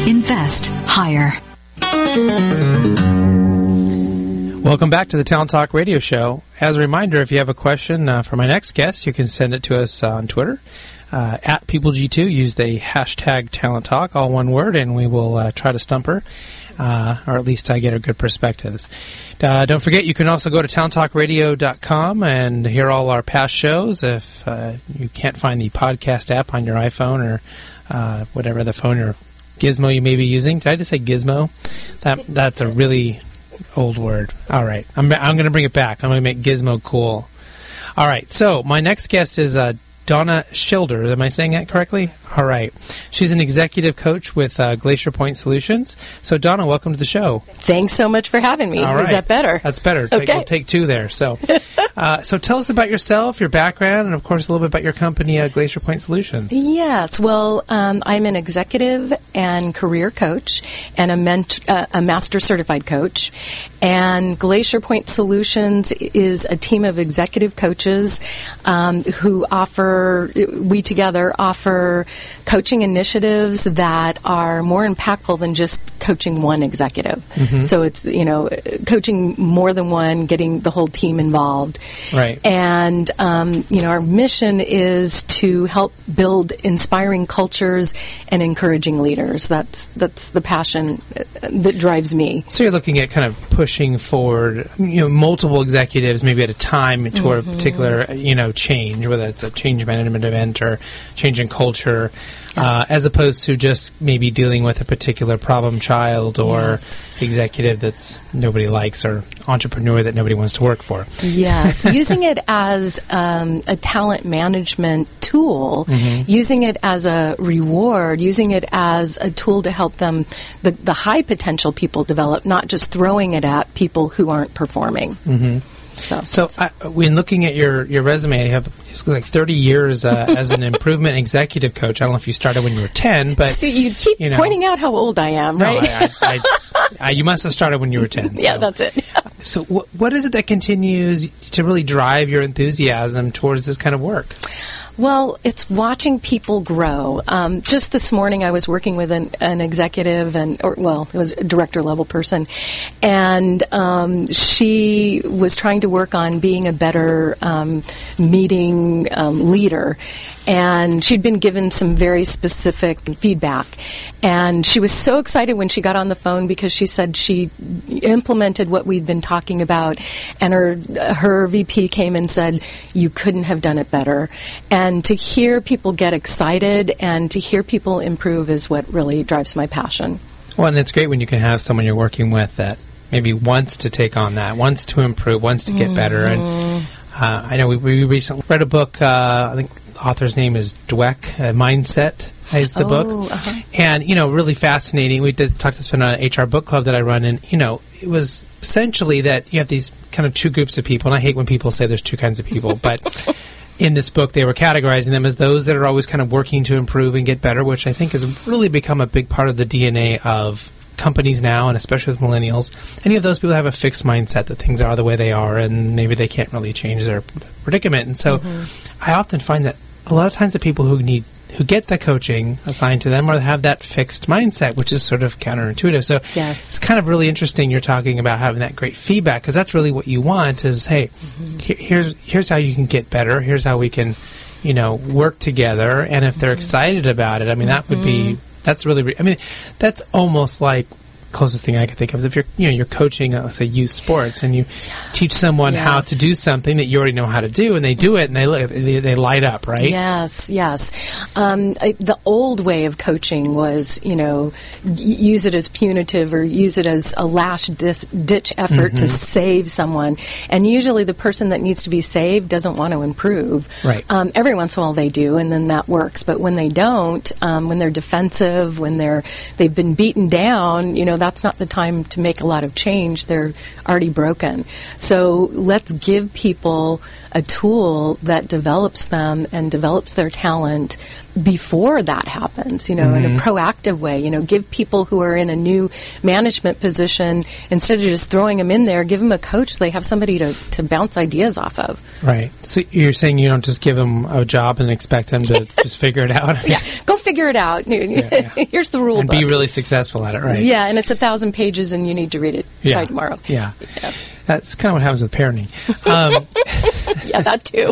Invest higher. Welcome back to the Talent Talk Radio Show. As a reminder, if you have a question for my next guest, you can send it to us on Twitter. At PeopleG2, use the hashtag Talent Talk, all one word, and we will try to stump her, or at least get her good perspectives. Don't forget, you can also go to talenttalkradio.com and hear all our past shows. If you can't find the podcast app on your iPhone or whatever the phone or gizmo you may be using. Did I just say gizmo? That's a really old word. All right. I'm going to bring it back. I'm going to make gizmo cool. All right. So my next guest is Donna Schilder. Am I saying that correctly? All right. She's an executive coach with Glacier Point Solutions. So, Donna, welcome to the show. Thanks so much for having me. All right. Is that better? That's better. Okay. We'll take two there. So, so tell us about yourself, your background, and, of course, a little bit about your company, Glacier Point Solutions. Yes. Well, I'm an executive and career coach and a master certified coach. And Glacier Point Solutions is a team of executive coaches who we together offer coaching initiatives that are more impactful than just coaching one executive. Mm-hmm. So it's, coaching more than one, getting the whole team involved. Right. And, our mission is to help build inspiring cultures and encouraging leaders. That's the passion that drives me. So you're looking at kind of pushing forward, multiple executives maybe at a time toward a particular, change, whether it's a change management event or change in culture, as opposed to just maybe dealing with a particular problem child or executive that's nobody likes or entrepreneur that nobody wants to work for. Yes, using it as a talent management tool, using it as a reward, using it as a tool to help them, the high potential people develop, not just throwing it at people who aren't performing. Mm-hmm. So when looking at your resume, you have like 30 years as an improvement executive coach. I don't know if you started when you were 10, but see, you keep pointing out how old I am, right? No, you must have started when you were 10. So. Yeah, that's it. So what is it that continues to really drive your enthusiasm towards this kind of work? Well, it's watching people grow. Just this morning, I was working with an executive, it was a director-level person, and she was trying to work on being a better meeting leader. And she'd been given some very specific feedback. And she was so excited when she got on the phone because she said she implemented what we'd been talking about. And her VP came and said, you couldn't have done it better. And to hear people get excited and to hear people improve is what really drives my passion. Well, and it's great when you can have someone you're working with that maybe wants to take on that, wants to improve, wants to get better. And I know we recently read a book, I think the author's name is Dweck, Mindset is the book. Uh-huh. And, really fascinating. We talked this on an HR book club that I run, and, it was essentially that you have these kind of two groups of people, and I hate when people say there's two kinds of people, but in this book they were categorizing them as those that are always kind of working to improve and get better, which I think has really become a big part of the DNA of companies now, and especially with millennials. Any of those people have a fixed mindset that things are the way they are, and maybe they can't really change their predicament. And so I often find that a lot of times the people who get the coaching assigned to them or have that fixed mindset, which is sort of counterintuitive. So it's kind of really interesting you're talking about having that great feedback, because that's really what you want is, hey, here's how you can get better. Here's how we can, work together. And if they're excited about it, I mean, that would be, that's really, that's almost like closest thing I can think of is if you're coaching, let's say, youth sports, and you teach someone how to do something that you already know how to do, and they do it, and they light up, right? Yes. The old way of coaching was, use it as punitive or use it as a last-ditch effort to save someone, and usually the person that needs to be saved doesn't want to improve. Right. Every once in a while they do, and then that works, but when they don't, when they're defensive, when they've been beaten down, that's not the time to make a lot of change. They're already broken. So let's give people a tool that develops them and develops their talent before that happens, in a proactive way. Give people who are in a new management position, instead of just throwing them in there, give them a coach so they have somebody to bounce ideas off of. Right. So you're saying you don't just give them a job and expect them to just figure it out? Yeah. Go figure it out. Here's the rule and book. Be really successful at it, right? Yeah, and it's 1,000 pages and you need to read it by tomorrow. Yeah. That's kind of what happens with parenting. Yeah, that too.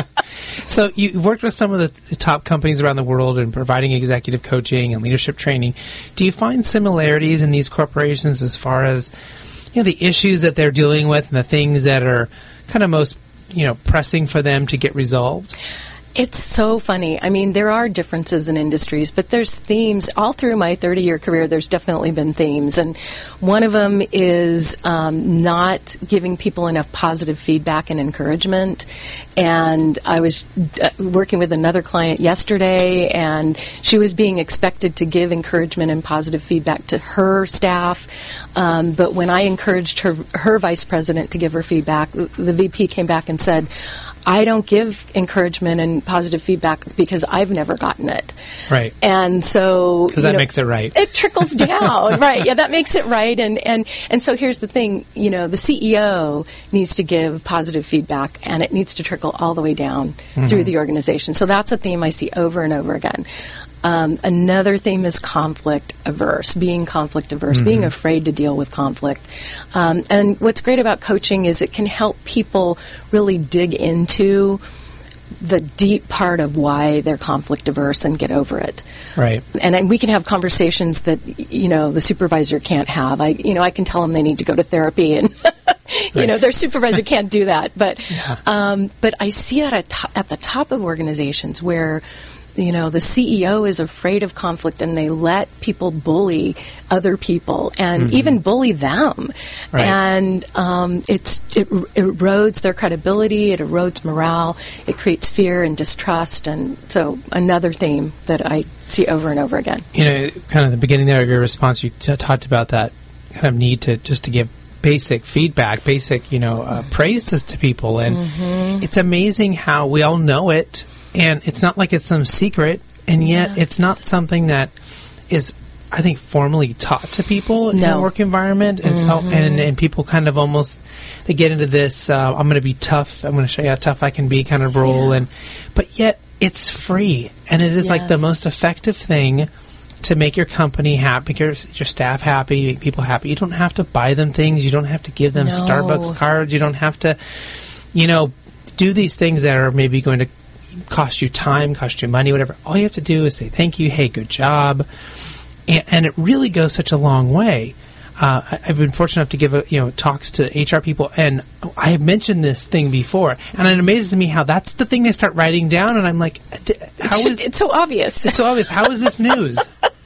So you worked with some of the top companies around the world in providing executive coaching and leadership training. Do you find similarities in these corporations as far as the issues that they're dealing with and the things that are kind of most pressing for them to get resolved? It's so funny. I mean, there are differences in industries, but there's themes. All through my 30-year career, there's definitely been themes. And one of them is not giving people enough positive feedback and encouragement. And I was working with another client yesterday, and she was being expected to give encouragement and positive feedback to her staff. But when I encouraged her vice president to give her feedback, the VP came back and said, I don't give encouragement and positive feedback because I've never gotten it. Right. And so... Because that makes it right. It trickles down. Right. Yeah, that makes it right. And so here's the thing. The CEO needs to give positive feedback, and it needs to trickle all the way down through the organization. So that's a theme I see over and over again. Another theme is conflict averse, being afraid to deal with conflict. And what's great about coaching is it can help people really dig into the deep part of why they're conflict averse and get over it. Right. And we can have conversations that, the supervisor can't have. I can tell them they need to go to therapy, and their supervisor can't do that. But I see that at the top of organizations where the CEO is afraid of conflict, and they let people bully other people and even bully them. Right. And it erodes their credibility, it erodes morale, it creates fear and distrust. And so another theme that I see over and over again. Kind of the beginning there of your response, you talked about that kind of need to give basic feedback, praise to people. And it's amazing how we all know it. And it's not like it's some secret, and yet it's not something that is, I think, formally taught to people in a work environment. And, and people kind of almost, they get into this, I'm going to be tough, I'm going to show you how tough I can be kind of role. But yet it's free, and it is like the most effective thing to make your company happy, your staff happy, make people happy. You don't have to buy them things. You don't have to give them Starbucks cards. You don't have to, do these things that are maybe going to cost you time, cost you money, whatever. All you have to do is say thank you, hey, good job, and it really goes such a long way. I've been fortunate enough to give talks to HR people, and I have mentioned this thing before, and it amazes me how that's the thing they start writing down, and I'm like, it's so obvious. It's so obvious. How is this news?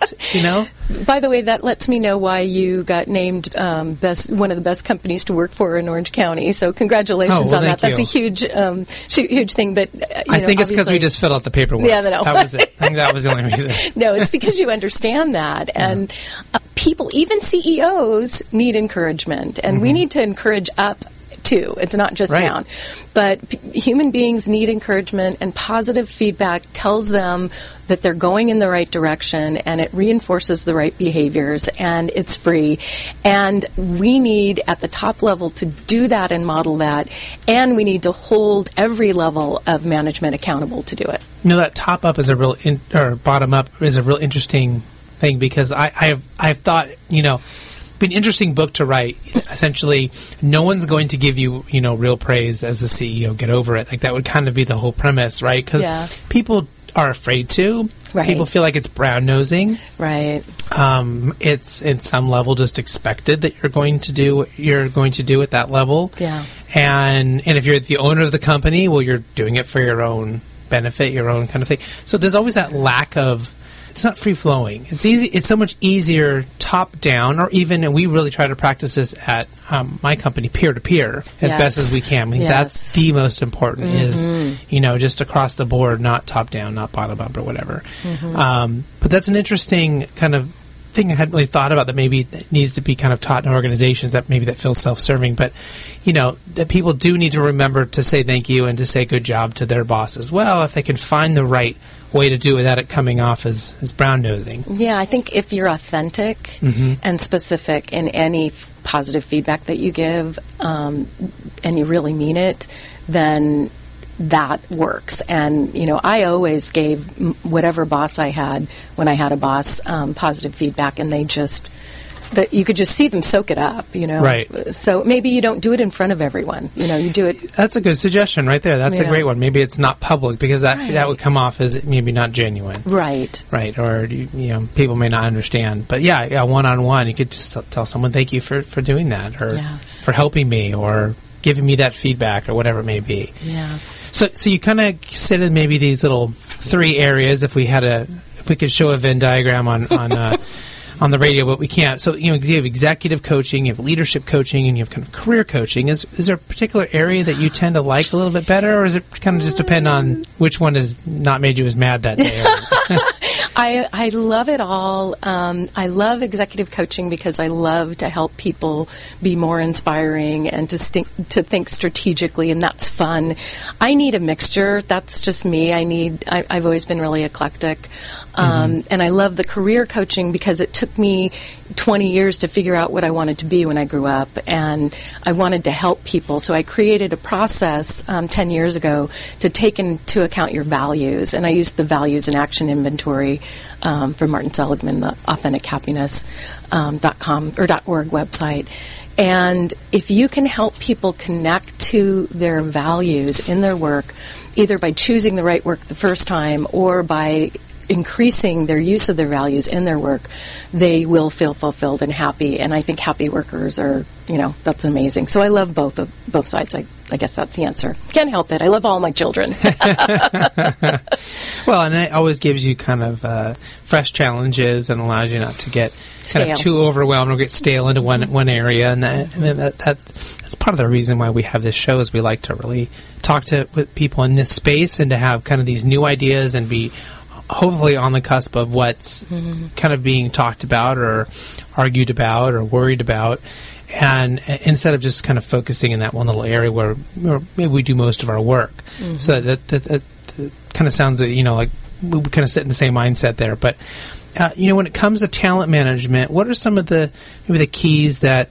By the way, that lets me know why you got named one of the best companies to work for in Orange County. So congratulations on that. That's a huge thing. But I think it's because we just filled out the paperwork. Yeah, no. That was it. I think that was the only reason. No, it's because you understand that. And people, even CEOs, need encouragement. And we need to encourage up, too. It's not just down. But human beings need encouragement, and positive feedback tells them that they're going in the right direction, and it reinforces the right behaviors, and it's free. And we need, at the top level, to do that and model that, and we need to hold every level of management accountable to do it. That top up is or bottom up is a real interesting thing, because I've thought, be an interesting book to write. Essentially, no one's going to give you, real praise as the CEO. Get over it. Like, that would kind of be the whole premise, right? Because people are afraid to. Right. People feel like it's brown-nosing. Right. It's, in some level, just expected that you're going to do what you're going to do at that level. Yeah. And if you're the owner of the company, well, you're doing it for your own benefit, your own kind of thing. So there's always that lack of... It's not free-flowing. It's easy. It's so much easier top-down, or even, and we really try to practice this at my company, peer-to-peer, as best as we can. I mean, that's the most important is, just across the board, not top-down, not bottom-up or whatever. But that's an interesting kind of thing I hadn't really thought about, that maybe that needs to be kind of taught in organizations, that maybe that feels self-serving. But, that people do need to remember to say thank you and to say good job to their boss as well, if they can find the right way to do it without it coming off as brown-nosing. Yeah, I think if you're authentic and specific in any positive feedback that you give, and you really mean it, then that works. And, I always gave whatever boss I had, when I had a boss, positive feedback, and they just... that you could just see them soak it up, Right. So maybe you don't do it in front of everyone. You do it. That's a good suggestion right there. That's a great one. Maybe it's not public because that would come off as maybe not genuine. Right. Right. Or, people may not understand. But yeah, one-on-one, you could just tell someone, thank you for doing that, or for helping me, or giving me that feedback, or whatever it may be. Yes. So you kind of sit in maybe these little 3 areas. If we could show a Venn diagram on on the radio, but we can't. So, you have executive coaching, you have leadership coaching, and you have kind of career coaching. Is there a particular area that you tend to like a little bit better, or does it kind of just depend on which one has not made you as mad that day? I love it all. I love executive coaching because I love to help people be more inspiring and to think strategically, and that's fun. I need a mixture. That's just me. I've always been really eclectic. And I love the career coaching because it took me 20 years to figure out what I wanted to be when I grew up, and I wanted to help people. So I created a process 10 years ago to take into account your values, and I used the Values in Action Inventory from Martin Seligman, the AuthenticHappiness.com or .org website. And if you can help people connect to their values in their work, either by choosing the right work the first time or by increasing their use of their values in their work, they will feel fulfilled and happy. And I think happy workers are, that's amazing. So I love both sides. I guess that's the answer. Can't help it. I love all my children. Well, and it always gives you kind of fresh challenges and allows you not to get kind of too overwhelmed or get stale into one area. And that's part of the reason why we have this show, is we like to really talk with people in this space and to have kind of these new ideas and be hopefully on the cusp of what's kind of being talked about or argued about or worried about, and instead of just kind of focusing in that one little area where maybe we do most of our work. So that kind of sounds like we kind of sit in the same mindset there. But when it comes to talent management, what are some of the keys that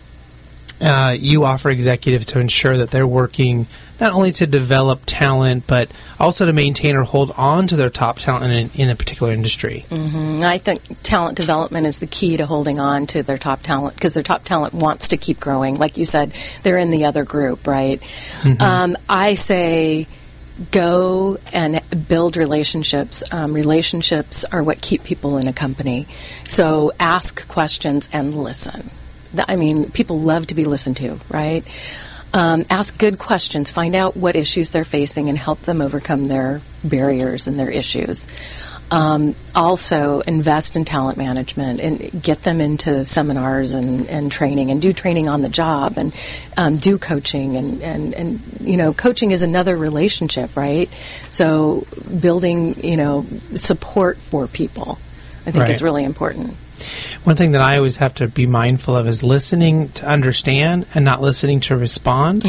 you offer executives to ensure that they're working not only to develop talent, but also to maintain or hold on to their top talent in a particular industry? I think talent development is the key to holding on to their top talent, because their top talent wants to keep growing. Like you said, they're in the other group, right? I say go and build relationships. Relationships are what keep people in a company. So ask questions and listen. People love to be listened to, right? Ask good questions. Find out what issues they're facing and help them overcome their barriers and their issues. Also, invest in talent management and get them into seminars and training, and do training on the job, and do coaching. And coaching is another relationship, right? So building, support for people, I think is really important. One thing that I always have to be mindful of is listening to understand and not listening to respond.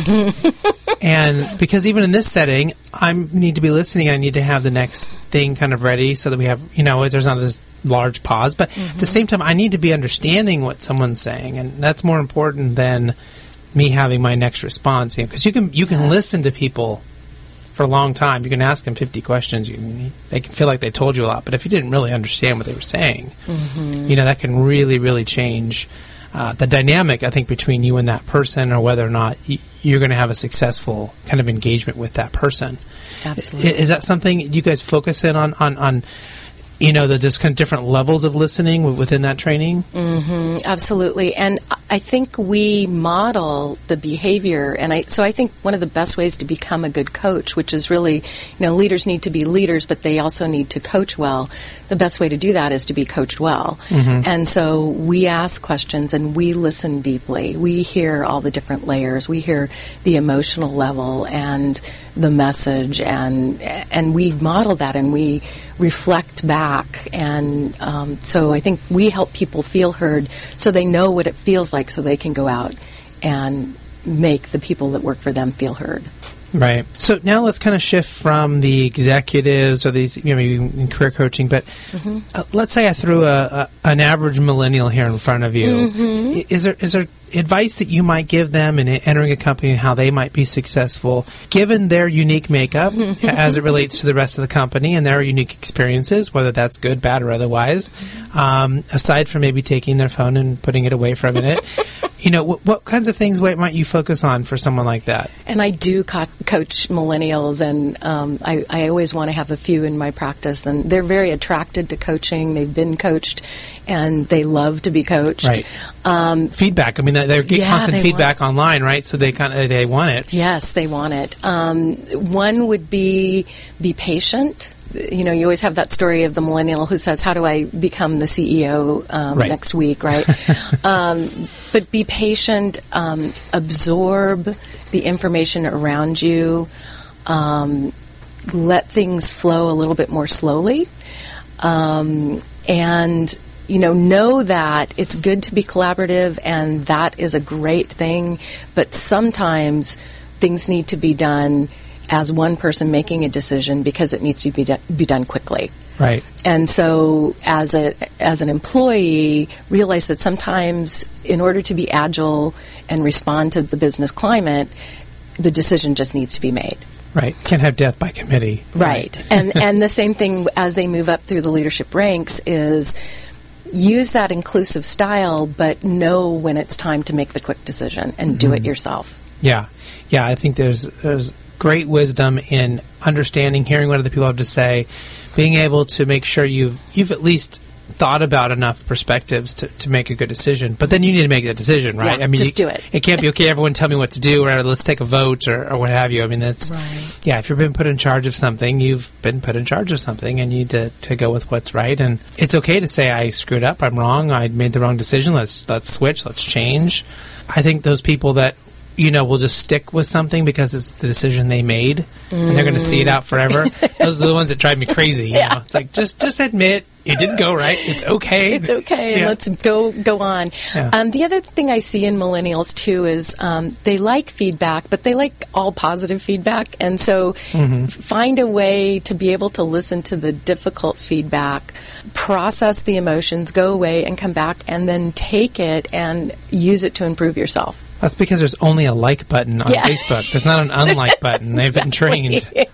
And because even in this setting, I need to be listening. I need to have the next thing kind of ready so that we have, there's not this large pause. But at the same time, I need to be understanding what someone's saying. And that's more important than me having my next response. Because you can listen to people for a long time. You can ask them 50 questions. They can feel like they told you a lot. But if you didn't really understand what they were saying, that can really, really change the dynamic, I think, between you and that person, or whether or not you're going to have a successful kind of engagement with that person. Absolutely. Is that something you guys focus in on just kind of different levels of listening within that training? Absolutely. And I think we model the behavior. And so I think one of the best ways to become a good coach, which is really, leaders need to be leaders, but they also need to coach well. The best way to do that is to be coached well. And so we ask questions and we listen deeply. We hear all the different layers. We hear the emotional level and the message, and we model that, and we reflect back. And so I think we help people feel heard so they know what it feels like, so they can go out and make the people that work for them feel heard. Right. So now let's kind of shift from the executives or these, maybe in career coaching, but let's say I threw an average millennial here in front of you. Is there advice that you might give them in entering a company and how they might be successful, given their unique makeup as it relates to the rest of the company and their unique experiences, whether that's good, bad, or otherwise, aside from maybe taking their phone and putting it away for a minute? What kinds of things might you focus on for someone like that? And I do coach millennials, and I always want to have a few in my practice, and they're very attracted to coaching. They've been coached, and they love to be coached. Right. Feedback. I mean, they get constant feedback online, right? So they want it. Yes, they want it. One would be patient. You always have that story of the millennial who says, how do I become the CEO next week, right? But be patient, absorb the information around you, let things flow a little bit more slowly, and know that it's good to be collaborative, and that is a great thing, but sometimes things need to be done as one person making a decision because it needs to be done quickly. Right. And so as an employee, realize that sometimes in order to be agile and respond to the business climate, the decision just needs to be made. Right. Can't have death by committee. Right. And the same thing as they move up through the leadership ranks is use that inclusive style, but know when it's time to make the quick decision and do it yourself. Yeah. Yeah, I think there's great wisdom in understanding, hearing what other people have to say, being able to make sure you've at least thought about enough perspectives to make a good decision. But then you need to make that decision, right? Yeah, just do it. It can't be, okay, everyone tell me what to do, or let's take a vote, or what have you. I mean, that's, right. Yeah, if you've been put in charge of something, you've been put in charge of something, and you need to go with what's right. And it's okay to say, I screwed up, I'm wrong, I made the wrong decision, let's switch, let's change. I think those people that will just stick with something because it's the decision they made, and they're going to see it out forever. Those are the ones that drive me crazy. Yeah. It's like, just admit it didn't go right. It's okay. It's okay. Yeah. Let's go on. Yeah. The other thing I see in millennials, too, is they like feedback, but they like all positive feedback. And so find a way to be able to listen to the difficult feedback, process the emotions, go away and come back, and then take it and use it to improve yourself. That's because there's only a like button on Facebook. There's not an unlike button. They've been trained. You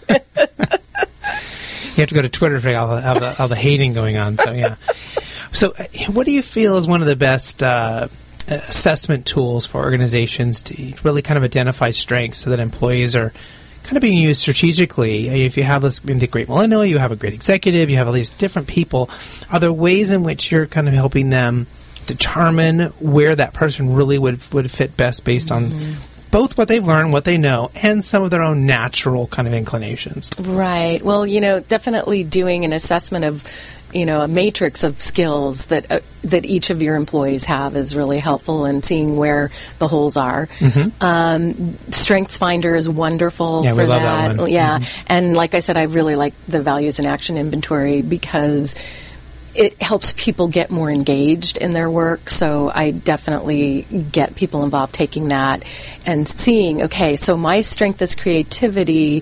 have to go to Twitter for all the hating going on. So, yeah. So, what do you feel is one of the best assessment tools for organizations to really kind of identify strengths so that employees are kind of being used strategically? If you have the great millennial, you have a great executive, you have all these different people, are there ways in which you're kind of helping them determine where that person really would fit best based on both what they've learned, what they know, and some of their own natural kind of inclinations? Right. Well, definitely doing an assessment of, a matrix of skills that each of your employees have is really helpful in seeing where the holes are. Strengths Finder is wonderful for we love that one. Yeah. And like I said, I really like the values and action inventory because it helps people get more engaged in their work, so I definitely get people involved taking that and seeing, okay, so my strength is creativity,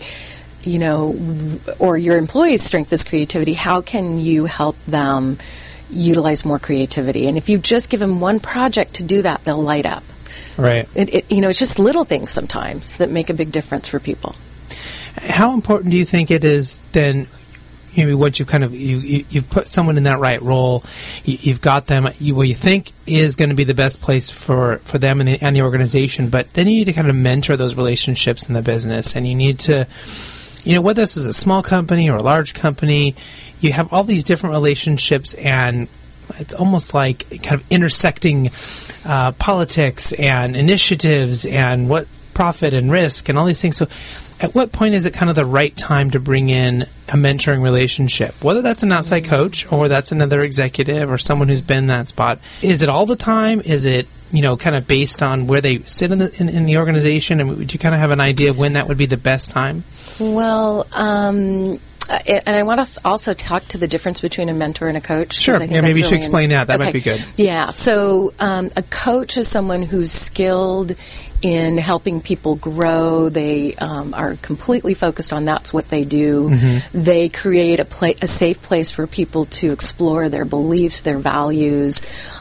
or your employee's strength is creativity. How can you help them utilize more creativity? And if you just give them one project to do that, they'll light up. Right. It's just little things sometimes that make a big difference for people. How important do you think it is then? Once you've put someone in that right role, you've got them what you think is going to be the best place for them and the organization, but then you need to kind of mentor those relationships in the business, and you need to, whether this is a small company or a large company, you have all these different relationships, and it's almost like kind of intersecting politics and initiatives and what profit and risk and all these things. So at what point is it kind of the right time to bring in a mentoring relationship? Whether that's an outside coach or that's another executive or someone who's been in that spot. Is it all the time? Is it, kind of based on where they sit in the organization? And would you kind of have an idea of when that would be the best time? Well, And I want to also talk to the difference between a mentor and a coach. Sure. I think Yeah, maybe you that's should explain that. That okay. might be good. Yeah. So a coach is someone who's skilled in helping people grow. They are completely focused on that's what they do. Mm-hmm. They create a safe place for people to explore their beliefs, their values,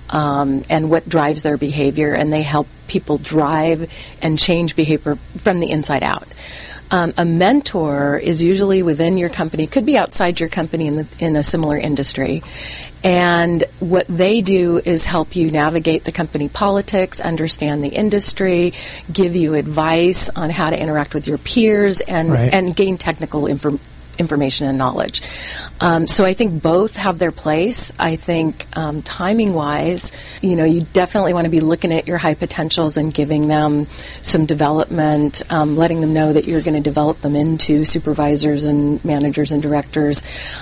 and what drives their behavior, and they help people drive and change behavior from the inside out. A mentor is usually within your company, could be outside your company in a similar industry. And what they do is help you navigate the company politics, understand the industry, give you advice on how to interact with your peers, and gain technical information and knowledge. So I think both have their place. I think timing-wise, you definitely want to be looking at your high potentials and giving them some development, letting them know that you're going to develop them into supervisors and managers and directors.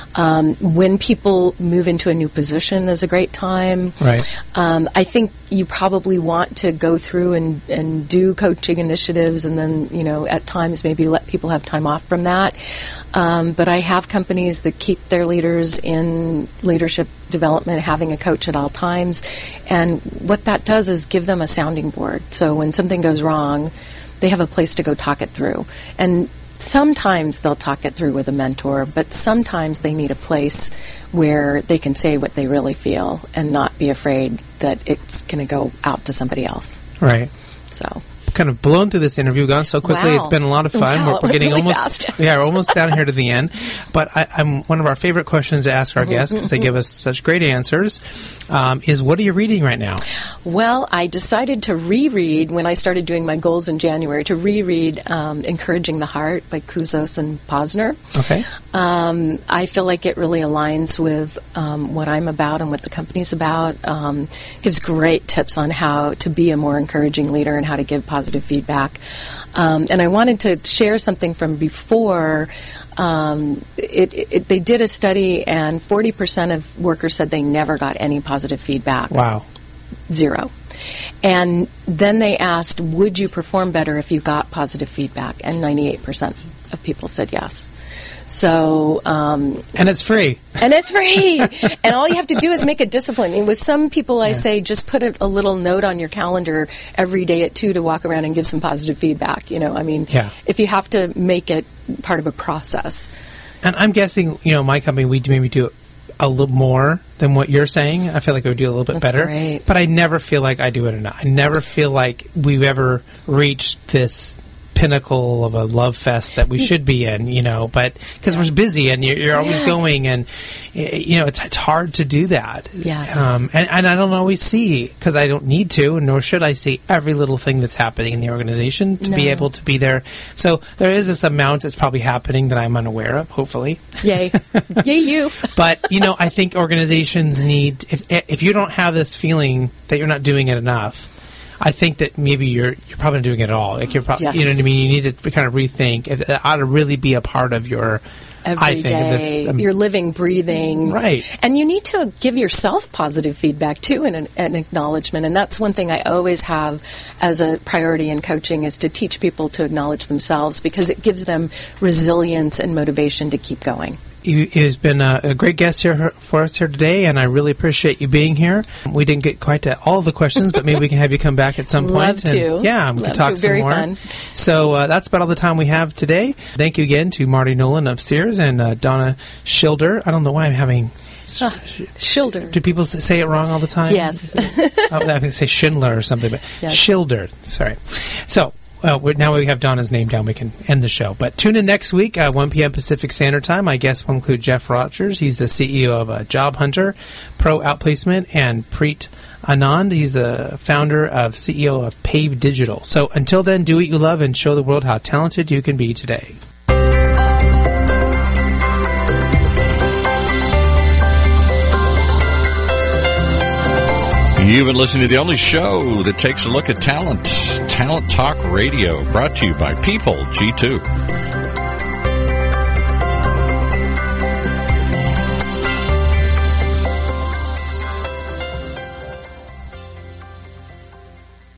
When people move into a new position is a great time. Right. I think you probably want to go through and do coaching initiatives and then, at times maybe let people have time off from that. But I have companies that keep their leaders in leadership development, having a coach at all times. And what that does is give them a sounding board. So when something goes wrong, they have a place to go talk it through. And sometimes they'll talk it through with a mentor, but sometimes they need a place where they can say what they really feel and not be afraid that it's going to go out to somebody else. Right. So... kind of blown through this interview, gone so quickly. Wow. It's been a lot of fun. Wow, we're getting really almost fast. we're almost down here to the end. But I'm one of our favorite questions to ask our guests, because they give us such great answers, is what are you reading right now? Well, I decided to reread, when I started doing my goals in January, to reread Encouraging the Heart by Kouzos and Posner. Okay. I feel like it really aligns with what I'm about and what the company's about. Gives great tips on how to be a more encouraging leader and how to give positive feedback. And I wanted to share something from before. They did a study, and 40% of workers said they never got any positive feedback. Wow. 0. And then they asked, would you perform better if you got positive feedback? And 98% of people said yes. So, and it's free. And it's free. And all you have to do is make a discipline. And with some people, I say just put a little note on your calendar every day at 2 to walk around and give some positive feedback. If you have to make it part of a process. And I'm guessing, my company, we maybe do it a little more than what you're saying. I feel like I would do a little bit better. Great. But I never feel like I do it enough. I never feel like we've ever reached this pinnacle of a love fest that we should be in, but because we're busy and you're always going, and it's hard to do that. Yes. And I don't always see, because I don't need to, and nor should I see every little thing that's happening in the organization to be able to be there. So there is this amount that's probably happening that I'm unaware of, hopefully. Yay. Yay you. But, I think organizations need, if you don't have this feeling that you're not doing it enough, I think that maybe you're probably not doing it at all. Like you're probably, Yes. You know what I mean? You need to kind of rethink. It ought to really be a part of your every day. You're living, breathing. Right. And you need to give yourself positive feedback, too, and an acknowledgement. And that's one thing I always have as a priority in coaching, is to teach people to acknowledge themselves, because it gives them resilience and motivation to keep going. You've been a great guest here for us here today, and I really appreciate you being here. We didn't get quite to all of the questions, but maybe we can have you come back at some point. Love to. Yeah, we can talk some Very more. fun. So that's about all the time we have today. Thank you again to Marty Nolan of Sears and Donna Schilder. I don't know why I'm having... Schilder. Do people say it wrong all the time? Yes. I would say Schindler or something, but Yes. Schilder. Sorry. So... now we have Donna's name down, we can end the show. But tune in next week, 1 p.m. Pacific Standard Time. My guests will include Jeff Rogers. He's the CEO of Job Hunter, Pro Outplacement, and Preet Anand. He's the founder of CEO of Pave Digital. So until then, do what you love and show the world how talented you can be today. You've been listening to the only show that takes a look at talent, Talent Talk Radio, brought to you by People G2.